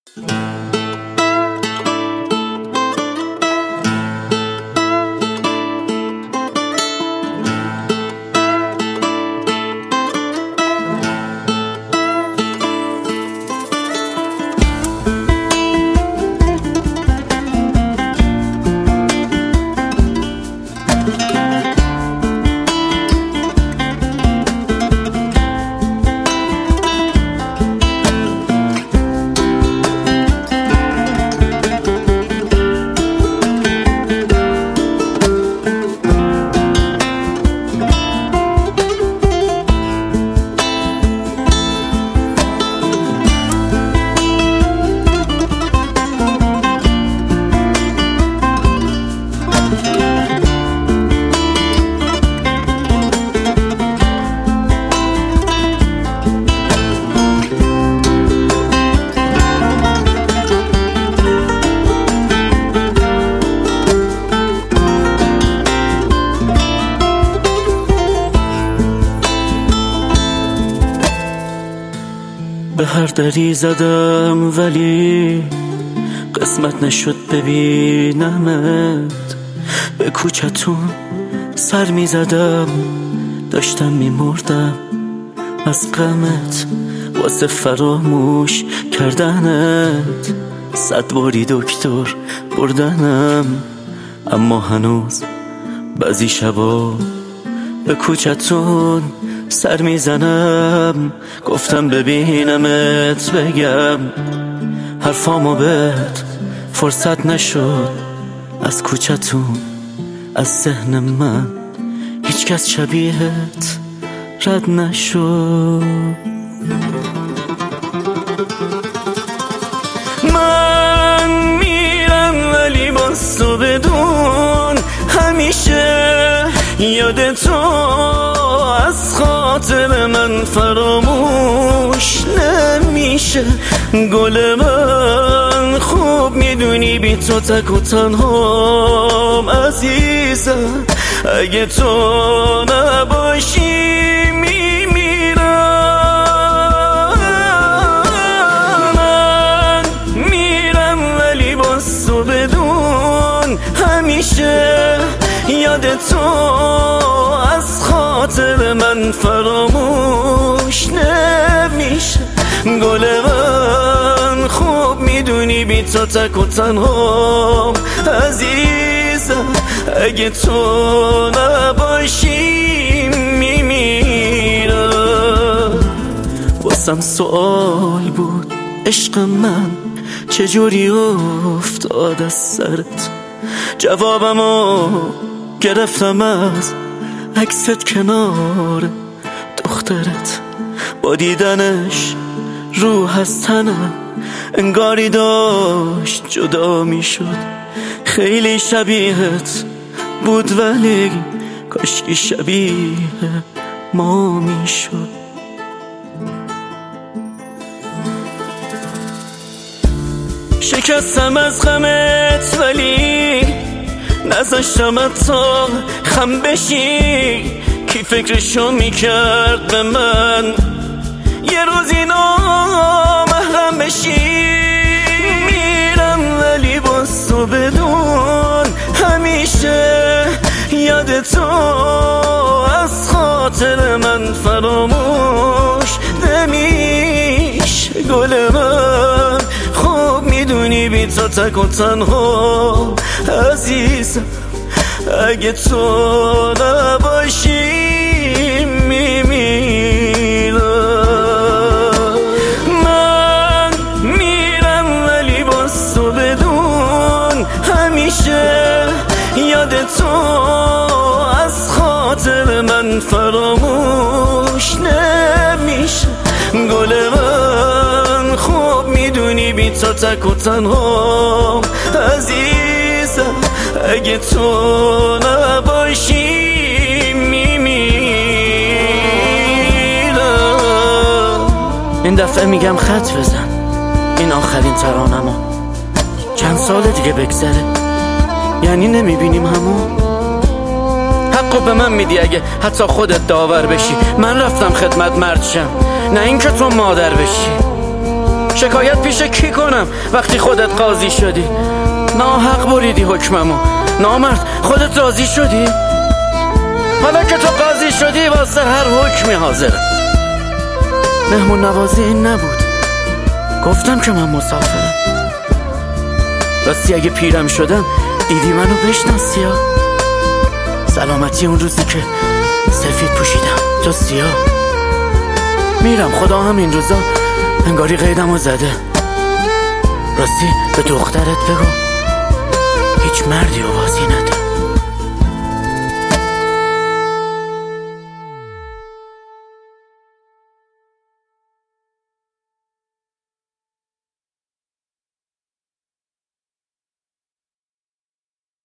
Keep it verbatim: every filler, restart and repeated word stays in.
به هر دری زدم ولی قسمت نشد ببینمت. به کوچتون سر می زدم، داشتم می مردم از غمت واسه فراموش کردنت. صد باری دکتر بردنم، اما هنوز بعضی شبا به کوچتون سر میزنم. گفتم ببینمت بگم حرفامو بهت فرصت نشد. از کوچتون از ذهن من هیچ کس شبیهت رد نشد. من میرم ولی باز تو بدون همیشه یاد تو از خاطر من فراموش نمیشه. گل من خوب میدونی بی تو تک و تنهام عزیزم. اگه تو نباشی میمیرم. من میرم ولی باز تو بدون همیشه یاد تو از خاطر من فراموش نمیشه. گل من خوب میدونی بی تو تک و تنهام عزیزم. اگه تو نباشی میمیرم. واسم سوال بود عشق من چجوری افتاد از سرت. جوابمو گرفتم از عکست کنار دخترت. با دیدنش روح از تنم انگاری داشت جدا می شد. خیلی شبیهت بود ولی کاشکی شبیه ما می شد. شکستم از غمت ولی نذاشتم تا خم بشی. کی فکرشو میکرد به من یه روزی نامحرم بشی. میرم ولی باز تو بدون همیشه یاد تو از خاطر من فراموش نمیشه. گل من خوب میدونی بی تو تک و تنها عزیزم. اگه تو نباشی میمیرم. من میرم ولی باز تو بدون همیشه یاد تو از خاطر من فراموش نمیشه. گل من خوب میدونی بی تو تک و تنها عزیزم. اگه تو نباشی میمیرم. این دفعه میگم خط بزن، این آخرین ترانمو. چند سال دیگه بگذره یعنی نمیبینیم همون. حقو به من میدی اگه حتی خودت داور بشی. من رفتم خدمت مرد شم، نه این که تو مادر بشی. شکایت پیش کی کنم وقتی خودت قاضی شدی؟ ناحق بریدی حکممو. نامرد خودت راضی شدی؟ حالا که تو قاضی شدی واسه هر حکمی حاضرم. مهمون نوازی این نبود، گفتم که من مسافرم. راستی اگه پیرم شدم دیدی منو بشناسی ها؟ سلامتی اون روزی که سفید پوشیدم تو سیاه. میرم، خدا هم این روزا انگاری قیدمو زده. راستی به دخترت بگو هیچ مردی رو بازی نده.